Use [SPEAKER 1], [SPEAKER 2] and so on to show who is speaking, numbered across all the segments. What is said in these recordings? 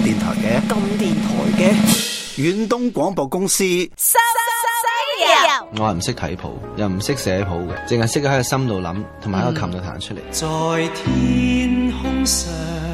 [SPEAKER 1] 電台嘅，
[SPEAKER 2] 咁電台嘅，
[SPEAKER 1] 遠東廣播公司。
[SPEAKER 2] 收油。
[SPEAKER 3] 我係唔識睇譜，又唔識寫譜嘅，淨係識喺個心度諗，同埋喺個琴度彈出嚟。
[SPEAKER 4] 在天空上，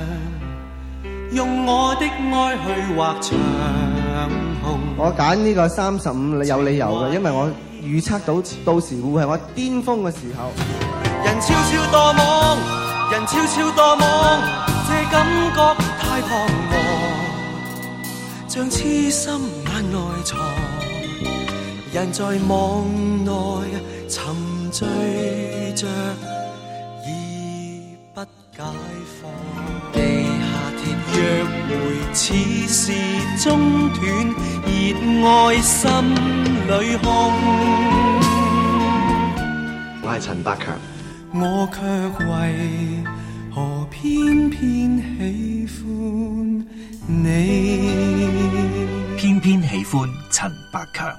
[SPEAKER 4] 用我的愛去畫長虹。
[SPEAKER 5] 我揀呢個35有理由嘅，因為我預測到時會係我巔峰嘅時候。
[SPEAKER 4] 人悄悄墮夢，人悄悄墮夢，這感覺太彷徨，像痴心眼內藏。人在夢內沉醉着，已不解放。地下鐵約會似是中斷，熱愛心裏空。
[SPEAKER 3] 我係陳百強，
[SPEAKER 4] 我卻為何偏偏喜歡你？
[SPEAKER 6] 偏偏喜歡陳百強。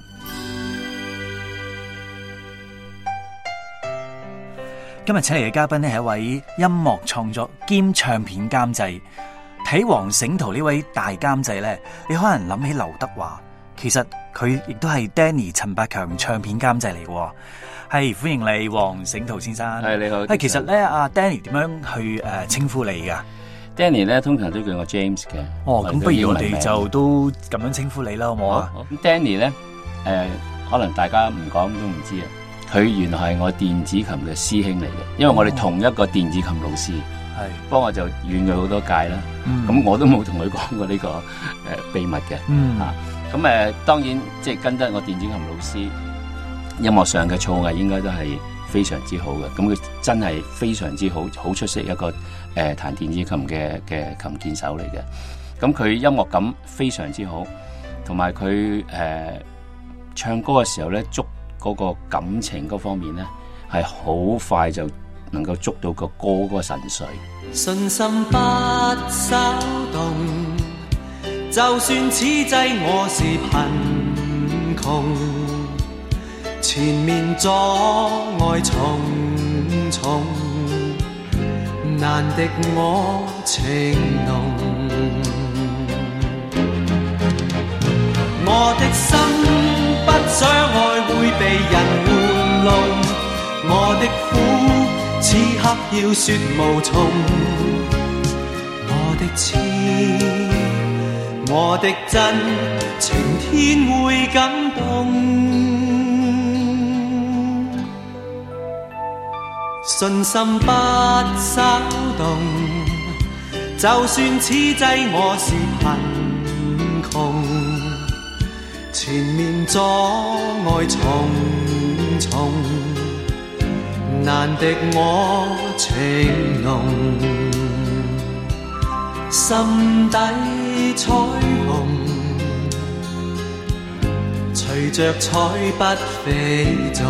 [SPEAKER 6] 今日請嚟嘅嘉賓呢係一位音樂創作兼唱片監製。睇黃醒圖呢位大監製呢，你可能諗起劉德華，其實佢亦都係 Danny 陳百強唱片監製嚟嘅。係，歡迎你黃醒圖先生。
[SPEAKER 7] 係，你好。
[SPEAKER 6] 其實呢，阿 Danny 點樣去稱呼你噶？
[SPEAKER 7] Danny 咧通常都叫我 James 嘅。
[SPEAKER 6] 哦，咁不如我哋就都咁樣稱呼你啦，好唔好啊？
[SPEAKER 7] 咁 Danny 咧，可能大家唔講都唔知啊。佢原來係我電子琴嘅師兄嚟嘅，因為我哋同一個電子琴老師，係幫我就遠佢好多屆啦。咁我都冇同佢講過呢個秘密嘅。咁當然即係跟得我電子琴老師，音樂上嘅造詣應該都係非常之好嘅。咁佢真係非常之好出色一個彈電子琴嘅琴鍵手嚟嘅。咁佢音樂感非常之好，同埋佢唱歌嘅時候咧捉嗰個感情嗰方面咧，係好快就能夠捉到個歌嗰個神髓。
[SPEAKER 4] 信心不稍動，就算此際我是貧窮，前面阻礙重重，難敵我情濃。我的心不想愛會被人玩弄，我的苦此刻要說無從，我的痴我的真情天會感動，信心不稍動，就算此際我是貧窮，前面阻礙重重，難敵我情濃，心底彩虹隨着彩筆飛縱。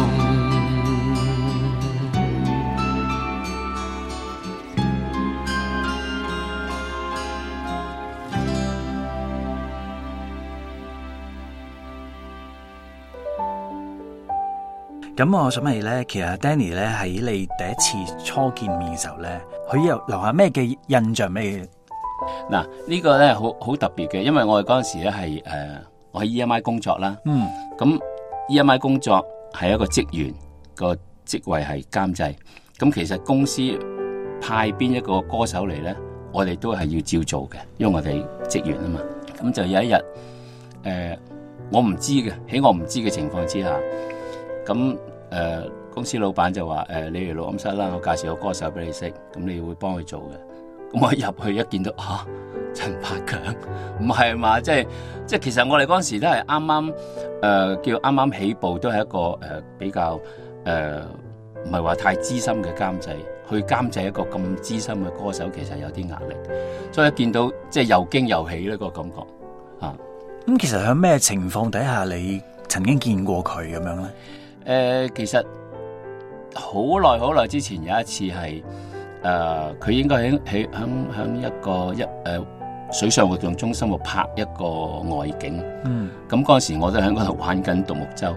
[SPEAKER 6] 咁我想問你咧，其實 Danny 咧喺你第一次初見面嘅時候咧，佢又留下咩嘅印象俾你？
[SPEAKER 7] 嗱，呢個咧好特別嘅，因為我哋嗰陣時咧係我喺 EMI 工作啦。咁 EMI 工作係一個職員，個職位係監製。咁其實公司派邊一個歌手嚟咧，我哋都係要照做嘅，因為我哋職員啊嘛。咁就有一日，我唔知嘅，喺我唔知嘅情況之下，咁公司老闆就話你嚟錄音室啦，我介紹個歌手俾你識，咁你會幫佢做嘅。咁我一入去一見到陳百強，唔係嘛？即係其實我哋嗰陣時都係啱啱叫啱啱起步，都係一個比較唔係話太資深嘅監製，去監製一個咁資深嘅歌手，其實有啲壓力。所以一見到即係又驚又喜呢個感覺啊！
[SPEAKER 6] 咁其實喺咩情況底下你曾經見過佢咁樣咧？
[SPEAKER 7] 其實好耐之前有一次係佢應該喺一個水上活動中心度拍一個外景。咁嗰陣時我都喺嗰度玩緊獨木舟，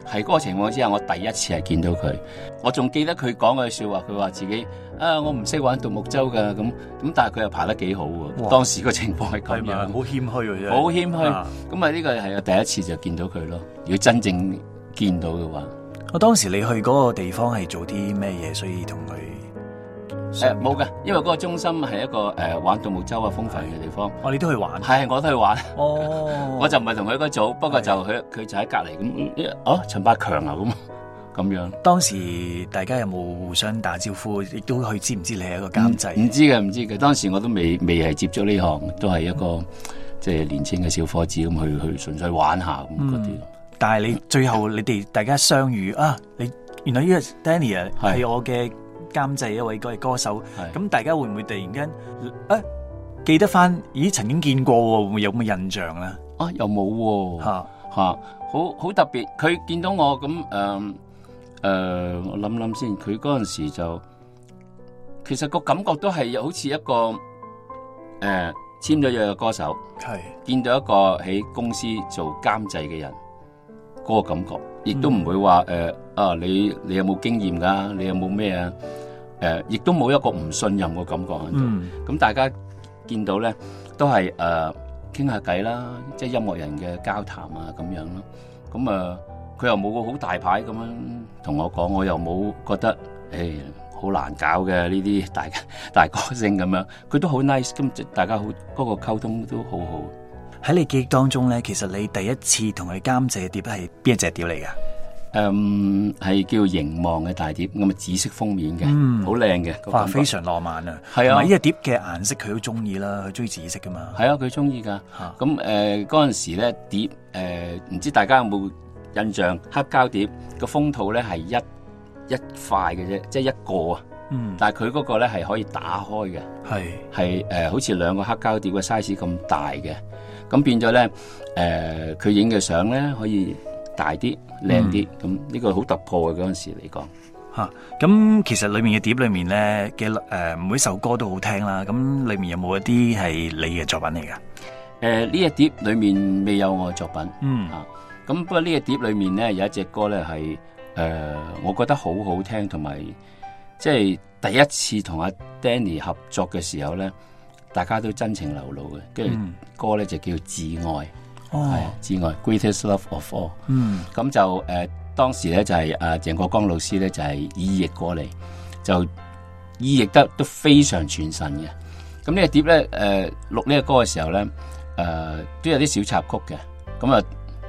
[SPEAKER 7] 係嗰個情況之下，我第一次係見到佢，我仲記得佢講句說話，佢話自己我唔識玩獨木舟噶咁，但係佢又爬得幾好喎。當時個情況係咁樣，
[SPEAKER 6] 好謙虛嘅啫，
[SPEAKER 7] 好謙虛。咁啊呢個係我第一次就見到佢咯。如果真正見到嘅話，
[SPEAKER 6] 我當時你去嗰個地方係做啲咩嘢？所以同佢
[SPEAKER 7] 冇嘅，因為嗰個中心係一個玩獨木舟啊風帆嘅地方。
[SPEAKER 6] 你都去玩？
[SPEAKER 7] 係，我都去玩。
[SPEAKER 6] 哦，
[SPEAKER 7] 我就唔係同佢嗰組，不過就佢就喺隔離咁。陳百強啊咁樣。當
[SPEAKER 6] 時大家有冇互相打招呼？亦都佢知唔知你係一個監製？
[SPEAKER 7] 唔知嘅。當時我都未係接觸呢行，都係一個即係年輕嘅小伙子咁去純粹玩下咁嗰啲。
[SPEAKER 6] 但係你最後你哋大家相遇你原來呢個 Danny 係我嘅監製一位歌手，咁大家會唔會突然間記得翻？咦，曾經見過喎，會唔會有咁嘅印象咧？
[SPEAKER 7] 又冇喎，好特別。佢見到我咁我諗先，佢嗰陣時就其實個感覺都係好似一個簽咗約嘅歌手，見到一個喺公司做監製嘅人。嗰個感覺，亦都唔會話你有冇經驗㗎？你有冇咩啊？亦都冇一個唔信任嘅感覺喺度。咁大家見到咧，都係傾下偈啦，即係音樂人嘅交談啊咁樣咯。咁佢又冇個好大牌咁樣同我講，我又冇覺得好難搞嘅呢啲大歌星咁樣。佢都好 nice， 咁大家好嗰個溝通都好好。
[SPEAKER 6] 喺你記憶當中咧，其實你第一次同佢監製嘅碟係邊一隻碟嚟㗎？
[SPEAKER 7] 係叫凝望嘅大碟，咁紫色封面嘅，好靚嘅，
[SPEAKER 6] 非常浪漫啊！
[SPEAKER 7] 係啊，
[SPEAKER 6] 呢隻碟嘅顏色佢都中意啦，佢中意紫色噶嘛。
[SPEAKER 7] 係啊，佢中意㗎。咁嗰陣時咧碟唔知大家有冇印象？黑膠碟個封套咧係一塊嘅啫，即係一個啊。但係佢嗰個咧係可以打開嘅，係好似兩個黑膠碟嘅 size 咁大嘅。咁變咗咧，佢影嘅相咧可以大啲、靚啲，咁呢個好突破嘅嗰陣時嚟講。
[SPEAKER 6] 咁其實裏面嘅碟裏面咧嘅每首歌都好聽啦。咁裏面有冇一啲係你嘅作品嚟㗎？
[SPEAKER 7] 呢一碟裏面未有我嘅作品。咁不過呢一碟裏面咧有一隻歌咧係我覺得好好聽，同埋即係第一次同阿 Danny 合作嘅時候咧。大家都真情流露嘅，跟住歌咧就叫摯愛，係摯愛 Greatest Love of All。咁就當時咧就係鄭國江老師咧就係意譯過嚟，就意譯得都非常傳神嘅。咁呢個碟咧錄呢個歌嘅時候咧都有啲小插曲嘅。咁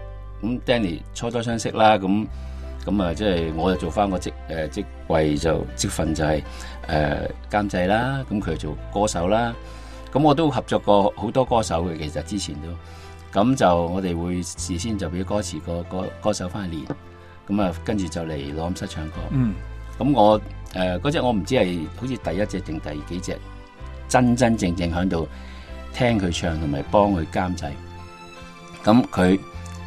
[SPEAKER 7] Danny 初相識啦，咁即係我就做翻個職位就職份就係監製啦，咁佢做歌手啦。咁我都合作過好多歌手嘅，其實之前都，咁就我哋會事先就俾歌詞個歌手翻去練，咁跟住就嚟錄音室唱歌。咁我嗰隻我唔知係好似第一隻定第幾隻，真正喺度聽佢唱同埋幫佢監製。咁佢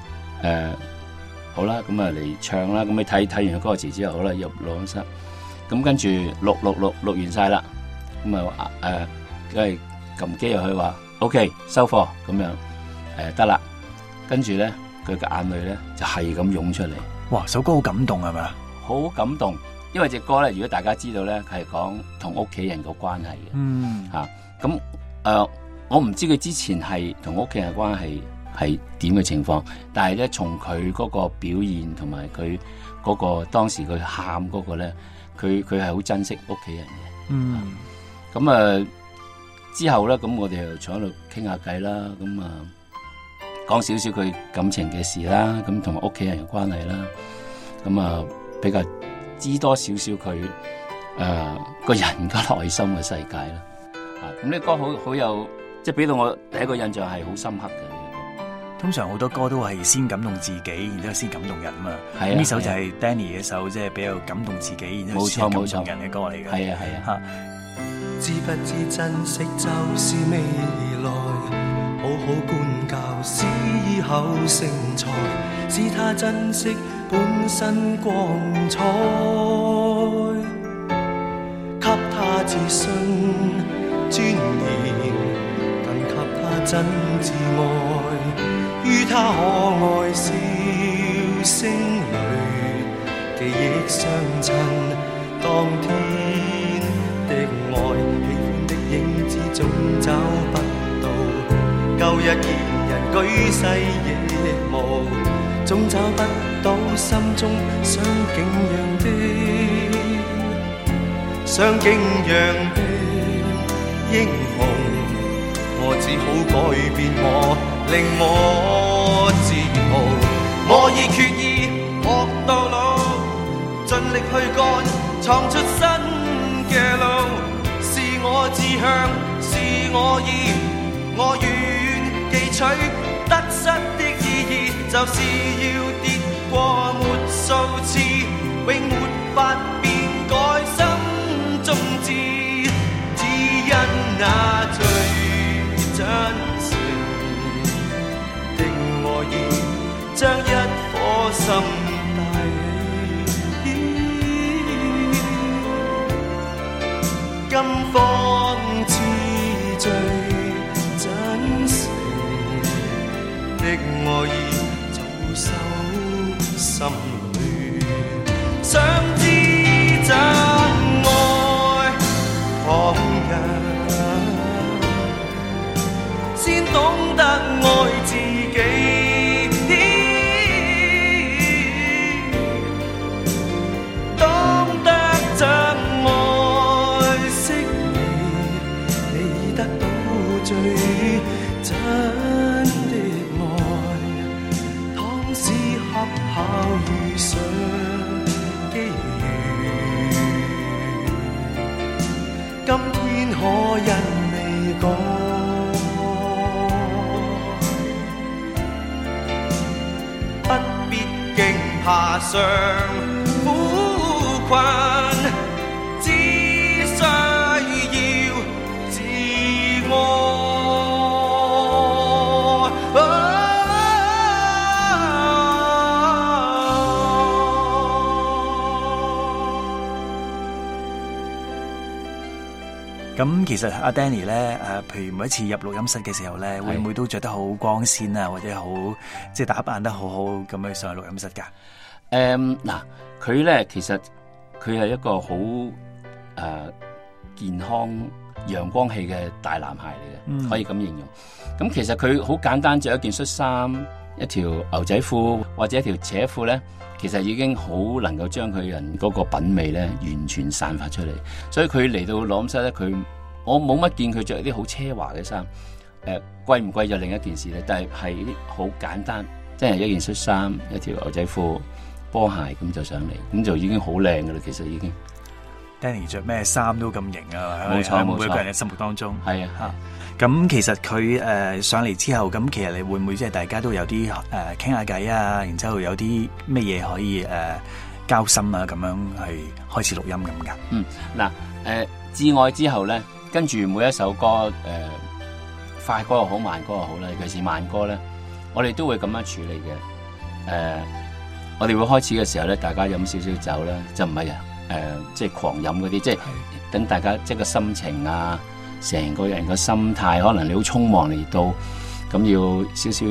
[SPEAKER 7] 好啦，咁嚟唱啦，咁你睇完個歌詞之後，好啦入錄音室，咁跟住錄完晒啦，咁因為撳機入去話 OK 收貨咁樣得啦，跟住咧佢嘅眼淚咧就係咁湧出嚟。
[SPEAKER 6] 哇！首歌好感動係咪啊？
[SPEAKER 7] 好感動，因為隻歌咧，如果大家知道咧，係講同屋企人個關係嘅。咁我唔知佢之前係同屋企人嘅關係係點嘅情況，但係咧從佢嗰個表現同埋佢嗰個當時佢喊嗰個咧，佢係好珍惜屋企人嘅。咁之後咧，咁我哋又坐喺度傾下偈啦，咁講少少佢感情嘅事啦，咁同埋屋企人嘅關係啦，咁比較知多少少佢個人嘅內心嘅世界啦。咁呢歌好有，即係俾到我第一個印象係好深刻嘅。
[SPEAKER 6] 通常好多歌都係先感動自己，然之後先感動人嘛。
[SPEAKER 7] 係
[SPEAKER 6] 呢首就係 Danny 嘅一首，即係比較感動自己，然之後先感動人嘅歌嚟嘅。
[SPEAKER 7] 係啊。
[SPEAKER 4] 知不知珍惜就是未來，好好管教是以後成才，使他珍惜本身光彩，給他自信尊嚴，更給他真摯愛，於他可愛笑聲裏記憶相襯。當天的愛，喜歡的影子總找不到，舊日二人舉世野無，總找不到心中相景樣的英雄。我只好改變我，令我自豪。我已決意學到老，盡力去幹，創出新嘅路。是我志向，是我意，我願記取得失的意義，就是要跌過沒數次，永沒法變改心中志，只因那最真誠的愛意，將一顆心帶起，今方知最真誠的愛意早收心裏，想知真愛旁人，先懂得愛自己。最真的愛，倘使恰巧遇上機遇，今天可因未改，不必驚怕上苦困，只需要自愛。
[SPEAKER 6] 咁其實阿 Danny 咧，譬如每一次入錄音室嘅時候咧，會唔會都着得好光鮮啊，或者好即係打扮得好好咁樣上去錄音室㗎？
[SPEAKER 7] 嗱，佢咧其實佢係一個好健康陽光氣嘅大男孩嚟嘅，可以咁形容。咁其實佢好簡單，着一件恤衫、一條牛仔褲或者一條扯褲咧，其實已經好能夠將佢人嗰個品味咧完全散發出嚟。所以佢嚟到錄音室咧，我冇乜見佢着一啲好奢華嘅衫。貴唔貴就另一件事咧，但係啲好簡單，即係一件恤衫、一條牛仔褲、波鞋咁就上嚟，咁就已經好靚噶啦。其實已經
[SPEAKER 6] Danny 着咩衫都咁型啊！
[SPEAKER 7] 冇錯，
[SPEAKER 6] 每個人嘅心目當中
[SPEAKER 7] 係啊。
[SPEAKER 6] 咁其實佢上嚟之後，咁其實你會唔會即係大家都有啲傾下偈啊？然之後有啲咩嘢可以交心啊？咁樣係開始錄音咁㗎？
[SPEAKER 7] 至愛之後咧，跟住每一首歌快歌又好，慢歌又好啦，尤其是慢歌咧，我哋都會咁樣處理嘅。我哋會開始嘅時候咧，大家飲少少酒啦，就唔係即係狂飲嗰啲，即係等大家即係個心情啊，成個人個心態，可能你好匆忙嚟到，咁要少少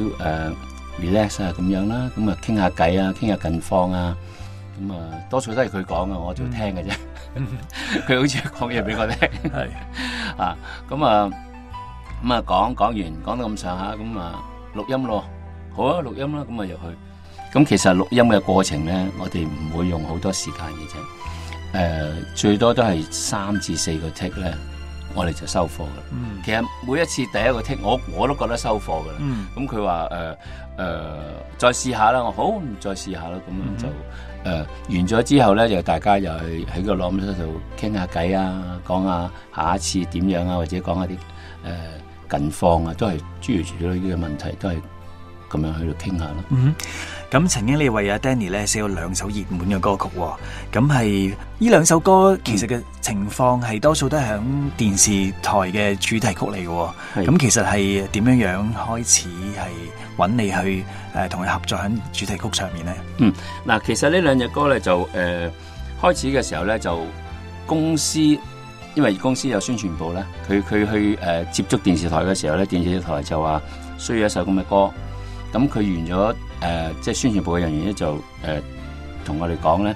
[SPEAKER 7] relax 啊咁樣啦，咁啊傾下偈啊，傾下近況啊，咁啊多數都係佢講嘅，我就聽嘅啫。佢好似講嘢俾我聽，係啊，咁啊講完，講到咁上下，咁啊錄音咯，好啊，錄音啦，咁啊入去。咁其實錄音嘅過程咧，我哋唔會用好多時間嘅啫，最多都係3至4個 take 咧，我哋就收貨噶啦。其實每一次第一個 take，我都覺得收貨噶啦。咁佢話再試下啦，我好，再試下啦，咁樣就完咗之後咧，就大家又係喺個錄音室度傾下偈啊，講下下一次點樣啊，或者講下啲近況啊，都係諸如此類嘅問題，都係咁樣喺度傾下咯。
[SPEAKER 6] 咁曾經你為阿 Danny 咧寫過2首熱門嘅歌曲，咁係呢2首歌其實嘅情況係多數都係響電視台嘅主題曲嚟嘅。咁其實係點樣開始係揾你去同佢合作喺主題曲上面咧？
[SPEAKER 7] 嗱，其實呢2隻歌咧就開始嘅時候咧就公司，因為公司有宣傳部咧，佢去接觸電視台嘅時候咧，電視台就話需要一首咁嘅歌。咁佢完咗即係宣傳部嘅人員咧就同我哋講咧，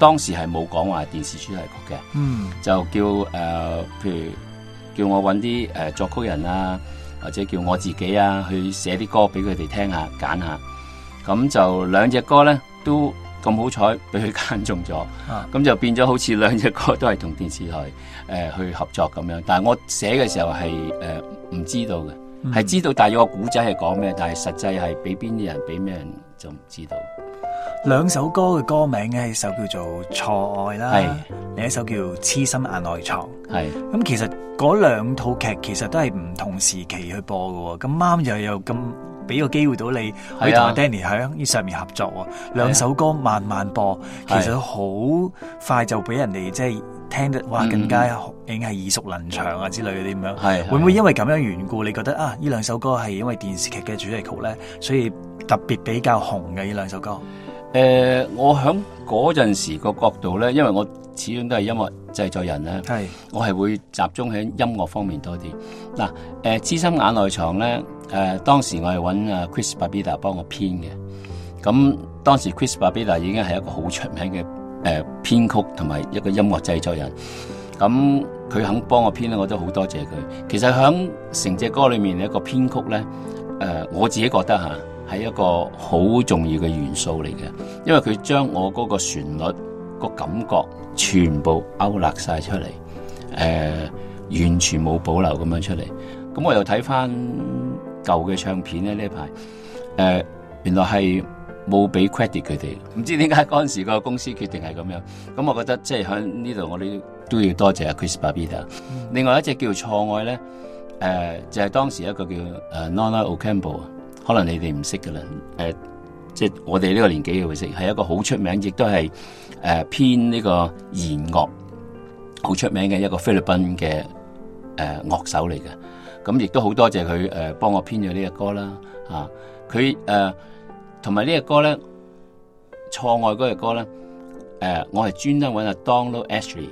[SPEAKER 7] 當時係冇講話電視主題曲嘅，就叫譬如叫我揾啲作曲人啊，或者叫我自己啊去寫啲歌俾佢哋聽下揀下，咁就兩隻歌咧都咁好彩俾佢揀中咗，咁就變咗好似兩隻歌都係同電視台去合作咁樣。但係我寫嘅時候係唔知道嘅，係知道大約個古仔係講咩，但係實際係俾邊啲人俾咩人就唔知道。
[SPEAKER 6] 兩首歌嘅歌名咧，一首叫做《錯愛》啦，另一首叫《痴心眼內藏》。係咁，其實嗰兩套劇其實都係唔同時期去播嘅，咁啱又咁俾個機會到你可以同阿 Danny 喺呢上面合作，兩首歌慢慢播，其實好快就俾人哋即係聽得哇更加已經係耳熟能詳啊之類嗰啲咁樣。會唔會因為咁樣緣故，你覺得啊呢兩首歌係因為電視劇嘅主題曲咧，所以特別比較紅嘅呢兩首歌？
[SPEAKER 7] 我喺嗰陣時個角度咧，因為我始終都係音樂製作人咧，我係會集中喺音樂方面多啲。嗱，痴心眼內藏咧，當時我係揾Chris Babida 幫我編嘅。咁當時 Chris Babida 已經係一個好出名嘅編曲同埋一個音樂製作人。咁佢肯幫我編咧，我都好多謝佢。其實喺成隻歌裏面一個編曲咧，我自己覺得係一個好重要嘅元素嚟嘅，因為佢將我嗰個旋律個感覺全部勾勒晒出嚟，完全冇保留咁樣出嚟。咁我又睇翻舊嘅唱片咧，呢排原來係冇俾 credit 佢哋，唔知點解嗰陣時個公司決定係咁樣。咁我覺得即係喺呢度我哋都要多謝阿 Chris Babida。另外一隻叫《錯愛》咧，就係當時一個叫Nona Ocampo。可能你哋唔識噶啦，即係我哋呢個年紀嘅會識，係一個好出名，亦都係編呢個弦樂好出名嘅一個菲律賓嘅樂手嚟嘅。咁亦都好多謝佢幫我編咗呢隻歌啦。佢同埋呢隻歌咧，錯愛嗰隻歌咧，我係專登揾阿 Donald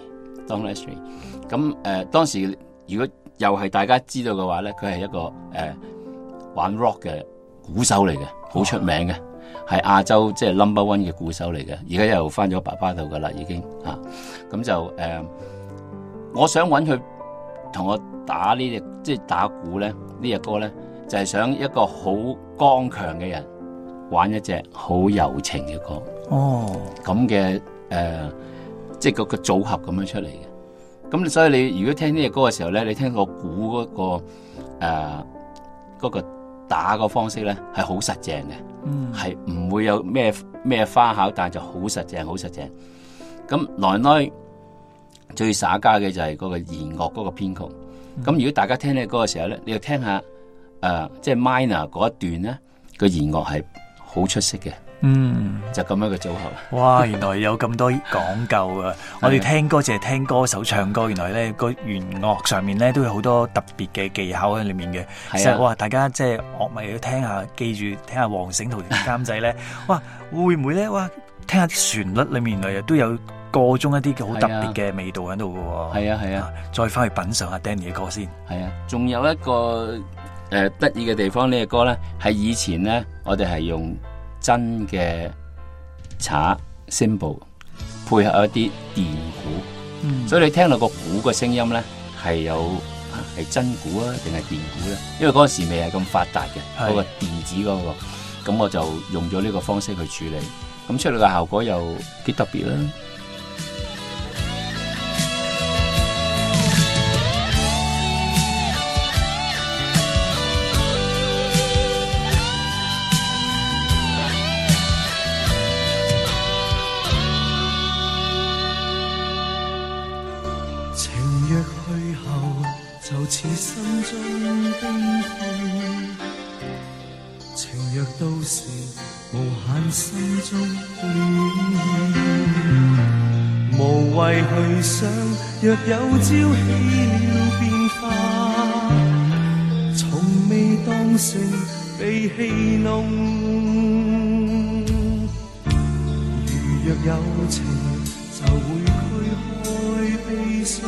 [SPEAKER 7] Ashley。咁當時如果又係大家知道嘅話咧，佢係一個玩 rock 嘅鼓手嚟嘅，好出名嘅，係亞洲即係 number one 嘅鼓手嚟嘅。而家又翻咗爸爸度噶啦，已經咁就我想揾佢同我打呢隻即係打鼓咧，呢隻歌咧就係想一個好剛強嘅人玩一隻好柔情嘅歌。咁嘅即係個組合咁樣出嚟嘅。咁所以你如果聽呢隻歌嘅時候咧，你聽個鼓嗰個打個方式咧係好實淨嘅，係唔會有咩花巧，但係就好實淨，好實淨。咁來來最耍家嘅就係嗰個弦樂嗰個編曲。咁如果大家聽呢個歌嘅時候咧，你要聽下即係 minor 嗰一段咧，個弦樂係好出色嘅。就咁樣嘅組合。哇，
[SPEAKER 6] 原來有咁多講究啊！我哋聽歌淨係聽歌手唱歌，原來咧個弦樂上面咧都有好多特別嘅技巧喺裏面嘅。其實哇，大家即係樂迷要聽下，記住聽下黃醒圖監製咧。哇，會唔會咧？哇，聽下啲旋律裏面原來都有個中一啲嘅好特別嘅味道喺度嘅。係啊，再翻去品嘗下 Danny 嘅歌先。係啊，仲有一個得意嘅地方，呢個歌咧係以前咧我哋係用真嘅镲 cymbal 配合一啲電鼓，所以你聽到個鼓嘅聲音咧係真鼓啊定係電鼓咧？因為嗰時未係咁發達嘅嗰個電子嗰個，咁我就用咗呢個方式去處理，咁出嚟嘅效果又幾特別啦。
[SPEAKER 4] 似心中冰封，情若到時無限心中戀，無謂去想，若有朝起了變化，從未當成被戲弄。如若有情，就會驅開悲傷。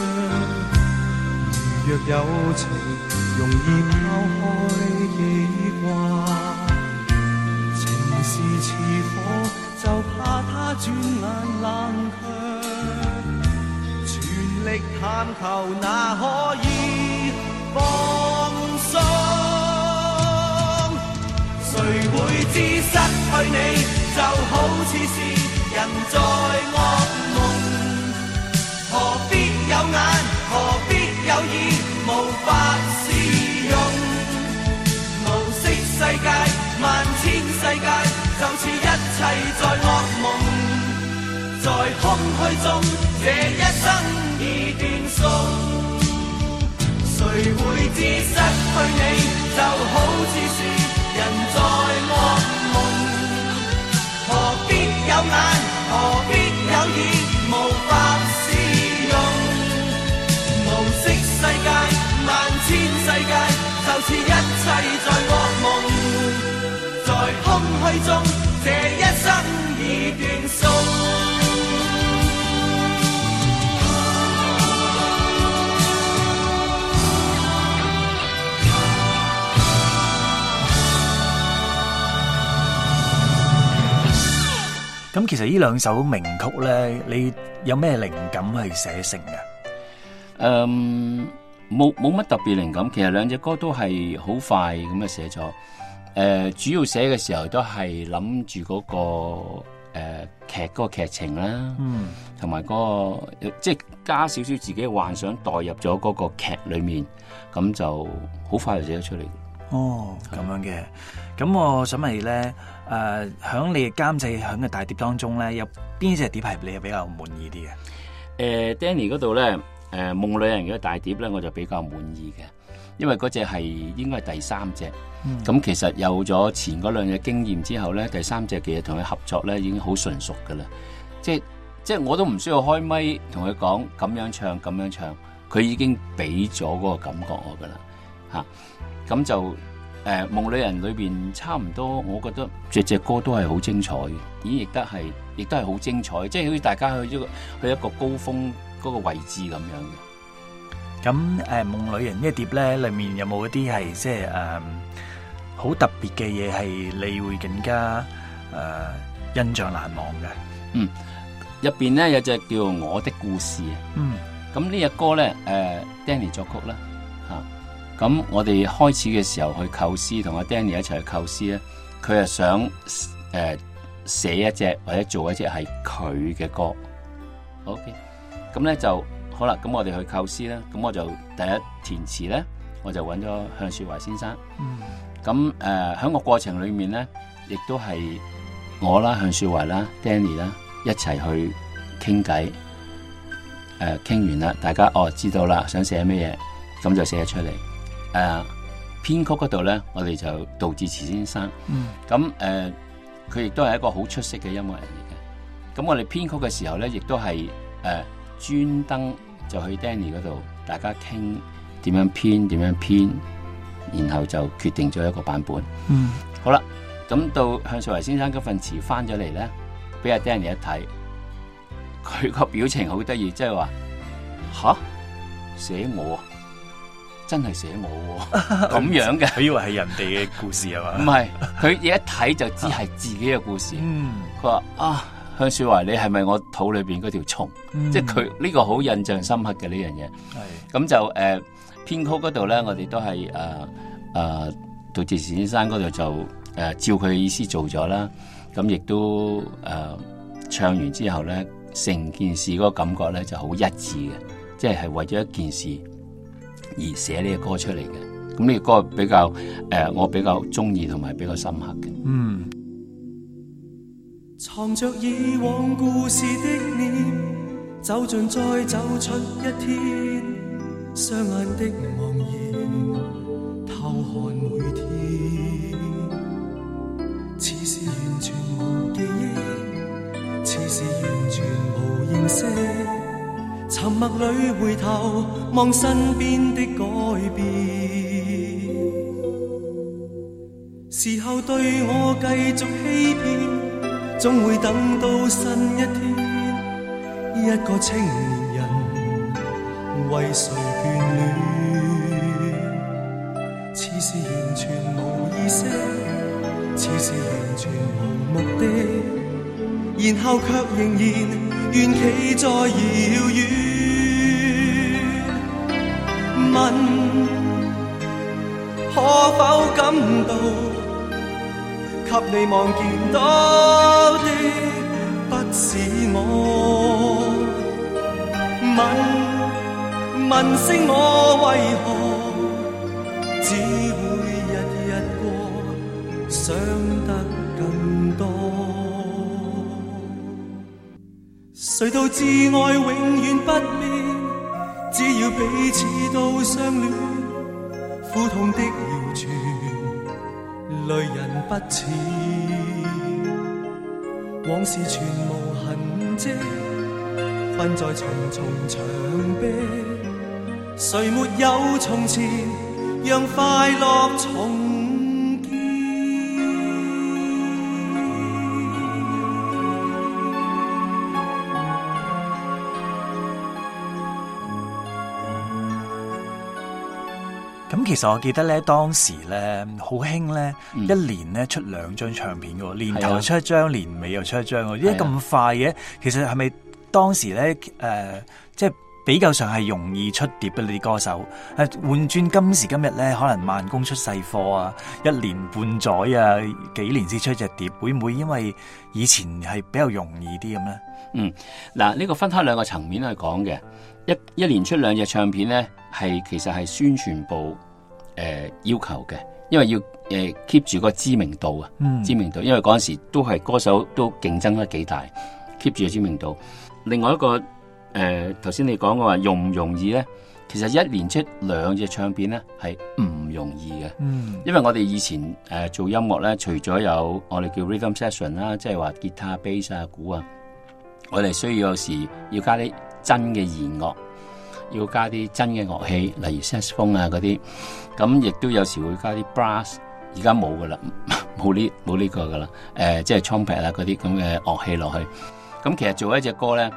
[SPEAKER 4] 若有情，容易拋開記掛，情是似火，就怕它轉眼冷知失去你就好似是人在噩夢，何必有眼，何必有耳，無法使用。無色世界，萬千世界，就似一切在噩夢，在空虛中，這一生已斷送。誰會知失去你就好似是人在噩夢，何必有眼，何必有耳，無法使用。無色世界，萬千世界，就似一切在噩夢，在空虛中，這一生已斷送。
[SPEAKER 6] 咁其實呢兩首名曲咧，你有咩靈感去寫成嘅？
[SPEAKER 7] 冇乜特別靈感，其實兩隻歌都係好快咁樣寫咗。主要寫嘅時候都係諗住嗰個劇嗰個劇情啦，同埋嗰個即係加少少自己嘅幻想代入咗嗰個劇裏面，咁就好快就寫咗出嚟。
[SPEAKER 6] 哦，咁樣嘅。咁我想問你咧，響你嘅監製響嘅大碟當中咧，有邊隻碟係你係比較滿意啲嘅
[SPEAKER 7] ？Danny 嗰度咧，夢裏人嘅大碟咧，我就比較滿意嘅，因為嗰隻係應該係第三隻。咁其實有咗前嗰兩隻經驗之後咧，第三隻嘅嘢同佢合作咧，已經好純熟噶啦。即係我都唔需要開咪同佢講咁樣唱咁樣唱，佢已經俾咗嗰個感覺我噶啦嚇。咁就夢裏人裏邊差唔多，我覺得隻歌都係好精彩嘅，演繹得係亦都係好精彩，即係好似大家去一個高峰嗰個位置咁樣嘅。
[SPEAKER 6] 咁夢裏人呢碟咧，裏面有冇一啲係即係好特別嘅嘢係你會更加印象難忘嘅？
[SPEAKER 7] 入邊咧有隻叫《我的故事》。咁呢隻歌咧Danny 作曲啦嚇。咁我哋開始嘅時候去構思，同阿 Danny 一齊去構思咧，佢係想寫一隻或者做一隻係佢嘅歌。OK， 咁咧就好啦。咁我哋去構思啦。咁我就第一填詞咧，我就揾咗向雪懷先生。咁喺個過程裏面咧，亦都係我啦、向雪懷啦、Danny 啦一齊去傾偈。傾完啦，大家知道啦，想寫咩嘢，咁就寫咗出嚟。編曲嗰度咧，我哋就杜自持先生。咁佢亦都係一個好出色嘅音樂人嚟嘅。咁我哋編曲嘅時候咧，亦都係專登就去 Danny 嗰度，大家傾點樣編，然後就決定咗一個版本。好啦，咁到向雪懷先生嗰份詞翻咗嚟咧，俾阿 Danny 一睇，佢個表情好得意，即係話吓寫我啊！真係寫我咁樣嘅，
[SPEAKER 6] 佢以為係人哋嘅故事係嘛？
[SPEAKER 7] 唔係，佢一睇就知係自己嘅故事。佢話向雪懷，你係咪我肚裏邊嗰條蟲？即係佢呢個好印象深刻嘅呢樣嘢。係咁就編曲嗰度咧，我哋都係杜自持先生嗰度就照佢嘅意思做咗啦。咁亦都唱完之後咧，成件事嗰個感覺咧就好一致嘅，即係為咗一件事而寫呢個歌出嚟嘅。咁呢個歌比較我比較中意同埋比較深刻嘅。
[SPEAKER 4] 藏着以往故事的你，走進再走出一天，雙眼的茫然偷看每天，似是完全無記憶，似是完全無認識，沉默裏回頭望身邊的改變，時候對我繼續欺騙，總會等到新一天，一個青年人為誰眷戀，似是完全無意識，似是完全無目的，然後卻仍然願企在遙遠，問可否感到給你望見到的不是我。問聲我為何只會日日過，想得更多。誰道摯愛永遠不變，只要彼此都相戀，苦痛的謠傳，淚人不似，往事全無痕跡，困在重重牆壁。誰沒有從前，讓快樂重建？
[SPEAKER 6] 咁其實我記得咧，當時咧好興咧，一年咧出2張唱片嘅喎，年頭出一張，年尾又出一張喎，點解咁快嘅？其實係咪當時咧即係比較上係容易出碟嘅呢啲歌手？換轉今時今日咧，可能慢工出細貨啊，1年半載啊，幾年先出隻碟，會唔會因為以前係比較容易啲咁咧？
[SPEAKER 7] 嗱，呢個分開2個層面去講嘅。一年出2隻唱片咧，其實係宣傳部要求嘅，因為要keep 住個知名度啊，知名度，因為嗰陣時都係歌手都競爭得幾大 ，keep 住個知名度。另外一個頭先你講嘅話容唔容易咧？其實一年出2隻唱片咧係唔容易嘅，因為我哋以前做音樂咧，除咗有我哋叫 rhythm section 啦，即係話吉他、bass 啊、鼓啊，我哋需要有時要加啲真嘅弦樂，要加啲真嘅樂器，例如 saxophone 啊嗰啲，咁亦都有時會加啲 brass， 而家冇噶啦，冇呢個噶啦，即係 trumpet 啊嗰啲咁嘅樂器落去。咁其實做一隻歌咧，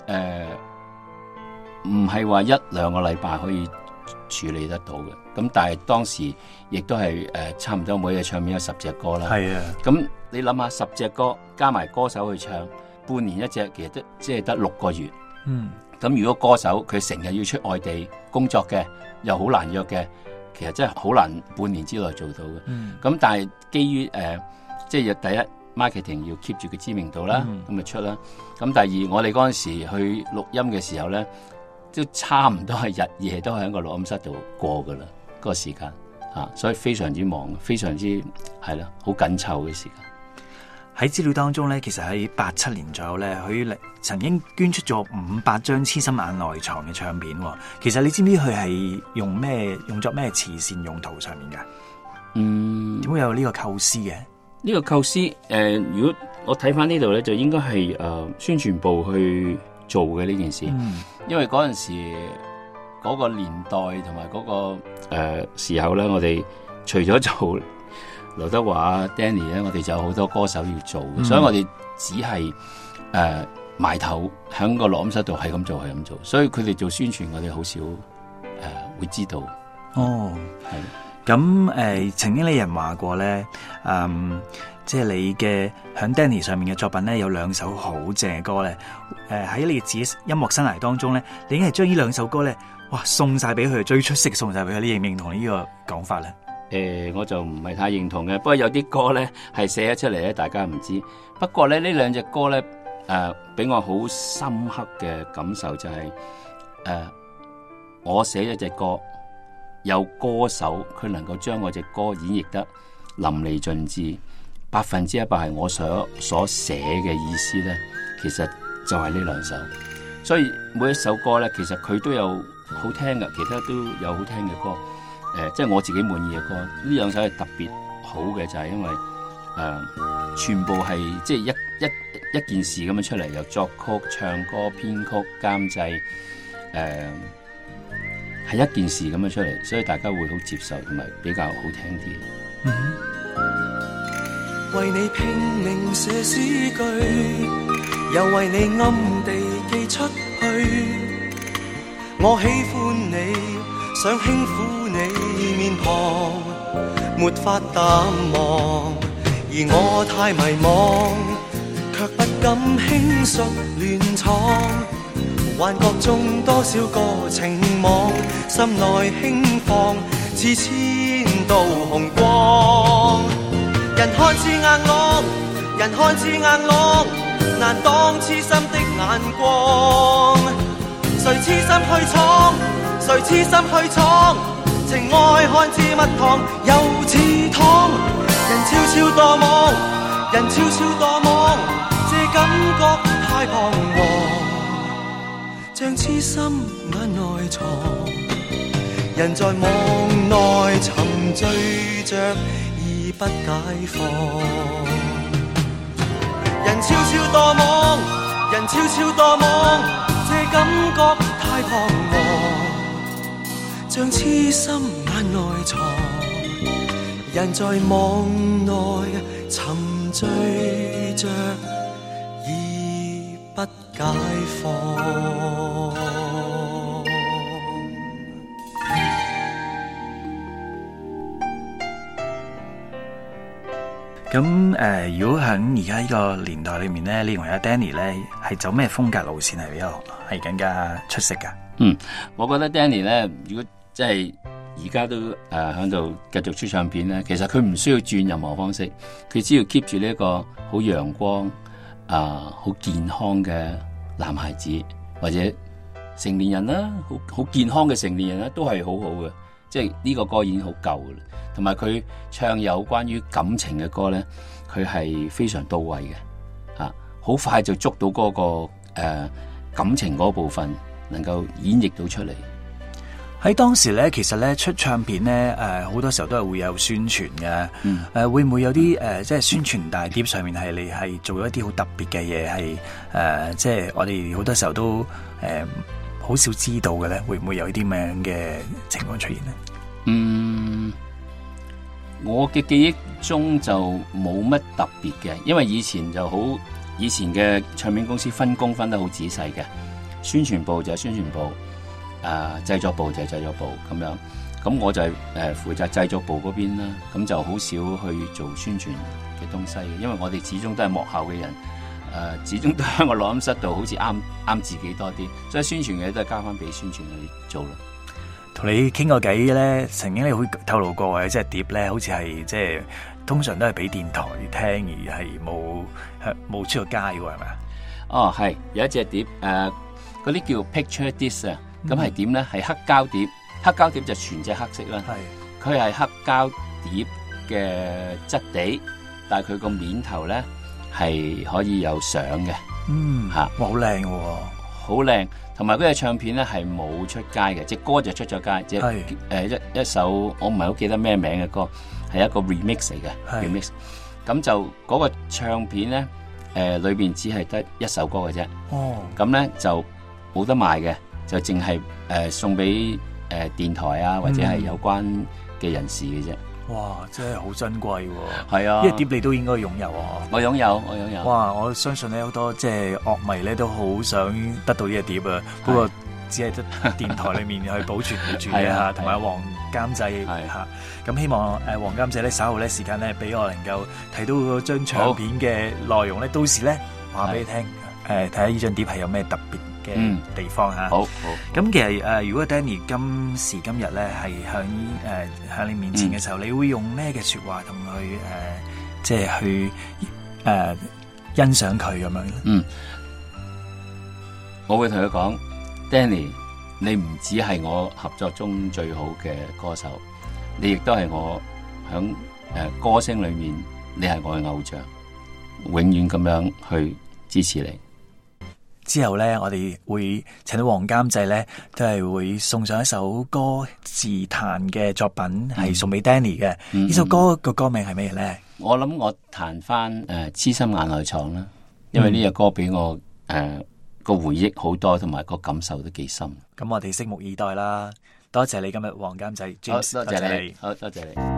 [SPEAKER 7] 唔係話1-2個禮拜可以處理得到嘅。咁但係當時亦都係差唔多每隻唱片有10隻歌啦。係啊。咁你諗下10隻歌加埋歌手去唱，半年一隻，其實即係得6個月。咁如果歌手佢成日要出外地工作嘅，又好難約嘅，其實真係好難半年之內做到嘅。咁但係基於即係第一 marketing 要 keep 住個知名度啦，咁咪出啦。咁第二，我哋嗰陣時去錄音嘅時候咧，都差唔多係日夜都喺個錄音室度過噶啦，嗰個時間所以非常之忙，非常之係啦，好緊湊嘅時間。
[SPEAKER 6] 喺資料當中咧，其實喺87年左右咧，佢曾經捐出咗500張痴心眼內藏嘅唱片。其實你知唔知佢係用作咩慈善用途上面㗎？點會有呢個構思嘅？
[SPEAKER 7] 呢個構思如果我睇翻呢度咧，就應該係宣傳部去做嘅呢件事。因為嗰陣時嗰個年代同埋嗰個時候咧，我哋除咗做劉德華、Danny 咧，我哋就有好多歌手要做，所以我哋只係埋頭喺個錄音室度係咁做，所以佢哋做宣傳，我哋好少會知道。
[SPEAKER 6] 係咁曾經有人話過咧，即係你嘅響 Danny 上面嘅作品咧，有2首好正嘅歌咧，喺你自己音樂生涯當中咧，你已經係將呢2首歌咧，哇送晒俾佢，最出色送晒俾佢，你認唔認同呢個講法咧？
[SPEAKER 7] 我就唔係太認同嘅，不過有啲歌咧係寫咗出嚟咧，大家唔知。不過咧呢2隻歌咧，俾我好深刻嘅感受就係，我寫咗隻歌，有歌手佢能夠將我隻歌演繹得淋漓盡致，100%係我所寫嘅意思咧，其實就係呢2首。所以每一首歌咧，其實佢都有好聽嘅，其他都有好聽嘅歌。即係我自己滿意嘅歌，呢2首係特別好嘅，就係因為全部係即係一件事咁樣出嚟，由作曲、唱歌、編曲、監製，係一件事咁樣出嚟，所以大家會好接受同埋比較好聽啲。
[SPEAKER 4] 為你拼命寫詩句，又為你暗地寄出去，我喜歡你，想輕撫你面龐，沒法淡忘，而我太迷惘，卻不敢輕率亂闖，幻覺中多少個情網，心內輕放似千道紅光，一人看似硬朗，人看似硬朗，難當痴心的眼光。誰痴心去闖，誰痴心去闖，情愛看似蜜糖又似糖。人悄悄墮網，人悄悄墮網，這感覺太彷徨，像痴心眼內藏。人在網內沉醉着，意不解放。人悄悄墮網，人悄悄墮網，這感覺太彷徨，像痴心眼內藏。人在網內沉醉着，意不解放。
[SPEAKER 6] 咁如果喺而家呢個年代裏面咧，你認為阿 Danny 咧係走咩風格路線係比較係更加出色噶？
[SPEAKER 7] 我覺得 Danny 咧，如果即係而家都喺度繼續出唱片咧，其實佢唔需要轉任何方式，佢只要 keep 住呢一個好陽光好健康嘅男孩子或者成年人啦，好健康嘅成年人啦，都係好好嘅。即係呢個歌已經好夠嘅啦，同埋佢唱有關於感情嘅歌咧，佢係非常到位嘅，好快就捉到嗰個感情嗰部分，能夠演繹到出嚟。
[SPEAKER 6] 喺當時咧，其實咧出唱片咧，好多時候都係會有宣傳嘅，會唔會有啲即係宣傳大碟上面係你係做咗一啲好特別嘅嘢，係即係我哋好多時候都好少知道嘅咧，會唔會有啲咁樣嘅情況出現呢？
[SPEAKER 7] 我嘅記憶中就冇乜特別嘅，因為以前嘅唱片公司分工分得好仔細嘅，宣傳部就係宣傳部，製作部就係製作部咁樣。咁我就係負責製作部嗰邊啦，咁就好少去做宣傳嘅東西嘅，因為我哋始終都係幕後嘅人。始終都喺個錄音室度，好似啱自己多啲，所以宣傳嘅都係交翻俾宣傳去做咯。
[SPEAKER 6] 同你傾過偈咧，曾經你會透露過嘅，即係碟咧，好似係即係通常都係俾電台聽，而係冇出過街喎，係咪啊？
[SPEAKER 7] 哦，係有一隻碟，嗰啲叫 Picture Disc 啊，咁係點咧？係黑膠碟，黑膠碟就全隻黑色啦。係，佢係黑膠碟嘅質地，但係佢個面頭咧係可以有相嘅。哇，好靚喎！好靚，同埋嗰隻唱片咧係冇出街嘅，隻歌就出咗街，即係一首我唔係好記得咩名嘅歌，係一個 remix 嚟嘅 remix。咁就嗰個唱片咧，裏邊只係得一首歌嘅啫。咁咧就冇得賣嘅，就淨係送俾電台啊或者係有關嘅人士嘅啫。
[SPEAKER 6] 哇，真係好珍貴喎！
[SPEAKER 7] 係啊，
[SPEAKER 6] 呢個碟你都應該擁有啊！
[SPEAKER 7] 我擁有。
[SPEAKER 6] 哇，我相信咧好多即係樂迷咧都好想得到呢個碟啊，不過只係得電台裏面去保存住嘅嚇，同埋黃監製嚇。咁希望黃監製咧稍後咧時間咧俾我能夠睇到嗰張唱片嘅內容咧，到時咧話俾你聽，睇下呢張碟係有咩特別嘅地方嚇。好。咁其實如果 Danny 今時今日咧係喺你面前嘅時候，你會用咩嘅説話同佢即係去欣賞佢咁樣咧？我會同佢講 ，Danny，你唔只係我合作中最好嘅歌手，你亦都係我響歌聲裏面，你係我嘅偶像，永遠咁樣去支持你。之後咧，我哋會請到黃監製咧，都係會送上一首歌自彈嘅作品，係送俾 Danny 嘅。呢首歌個歌名係咩咧？我諗我彈翻痴心眼內藏啦，因為呢隻歌俾我個回憶好多，同埋個感受都幾深。咁我哋拭目以待啦。多謝你今日黃監製 James，多謝你，好多謝你。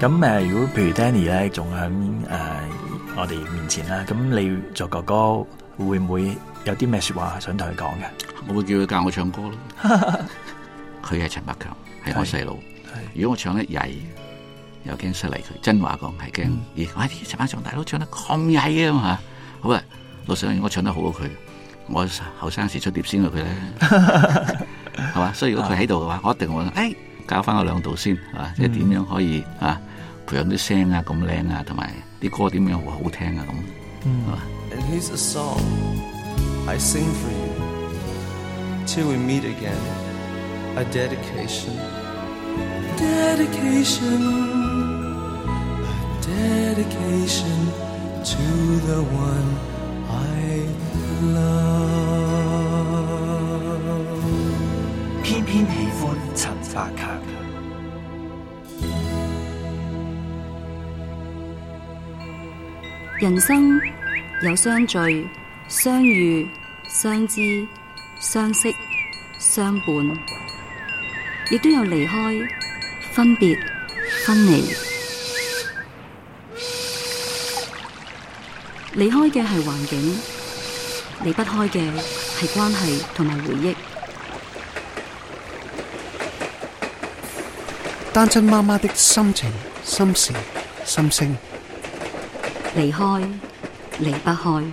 [SPEAKER 6] 咁如果譬如 Danny 咧仲喺我哋面前啦，咁你作哥哥會唔會有啲咩說話想同佢講嘅？
[SPEAKER 8] 我會叫佢教我唱歌咯。佢係陳百強，係我細佬。如果我唱得曳，又驚失禮佢。真話講係驚。咦，陳百強大佬唱得咁曳啊嘛？好啊，老實講，我唱得好過佢，我後生時出碟先過佢咧，係嘛？所以如果佢喺度嘅話，我一定會教翻我兩度先，係嘛？即係點樣可以培養啲聲啊咁靚啊，同埋啲歌點樣會好聽啊咁，係嘛
[SPEAKER 4] ？And here's a song I sing for you till we meet again. A dedication, dedication, a dedication to the one I love.
[SPEAKER 6] 偏偏喜歡陳百強。
[SPEAKER 9] 人生有相聚、相遇、相知、相識、相伴，亦都有離開、分別、分離。離開嘅係環境，離不開嘅係關係同埋回憶。
[SPEAKER 10] 單親媽媽的心情、心事、心聲。
[SPEAKER 9] 離開，離不開。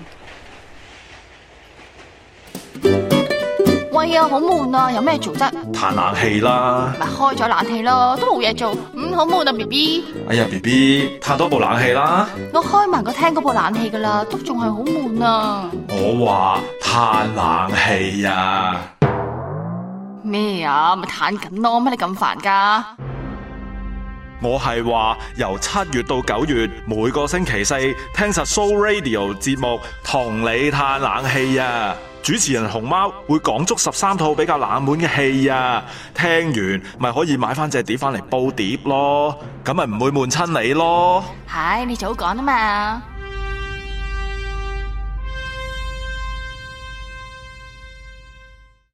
[SPEAKER 2] 喂啊，好悶啊，有咩做啫？
[SPEAKER 11] 嘆冷氣啦。
[SPEAKER 2] 咪開咗冷氣咯，都冇嘢做。好悶啊 ，BB。
[SPEAKER 11] 哎呀 ，BB，嘆多部冷氣啦。
[SPEAKER 2] 我開埋個廳嗰部冷氣噶啦，都仲係好悶啊。
[SPEAKER 11] 我話嘆冷氣啊。
[SPEAKER 2] 咩啊？咪嘆緊咯，乜你咁煩噶？
[SPEAKER 11] 我係話由7月到9月，每個星期四聽實 Soul Radio 節目，同你嘆冷氣啊！主持人熊貓會講足13套比較冷門嘅戲啊，聽完咪可以買翻隻碟翻嚟煲碟咯，咁咪唔會悶親你咯。
[SPEAKER 2] 係你早講啊嘛。